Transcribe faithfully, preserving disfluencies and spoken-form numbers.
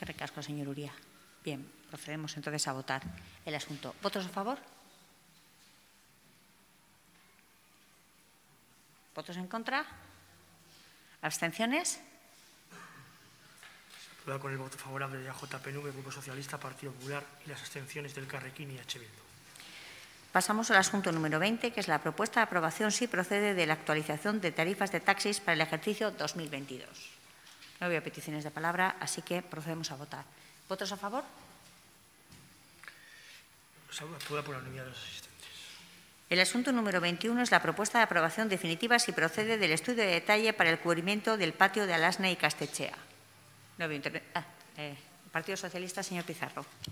Qué recasco, señor Uría. Bien, procedemos entonces a votar el asunto. ¿Votos a favor? ¿Votos en contra? ¿Abstenciones? Se aprueba con el voto favorable de A J P N V, Grupo Socialista, Partido Popular y las abstenciones del Carrequín y H. Bildu. Pasamos al asunto número veinte, que es la propuesta de aprobación, si procede, de la actualización de tarifas de taxis para el ejercicio dos mil veintidós. No veo peticiones de palabra, así que procedemos a votar. ¿Votos a favor? Se aprueba por la unanimidad de los asistentes. El asunto número veintiuno es la propuesta de aprobación definitiva, si procede, del estudio de detalle para el cubrimiento del patio de Alasne y Castechea. No veo interve- ah, eh, Partido Socialista, señor Pizarro.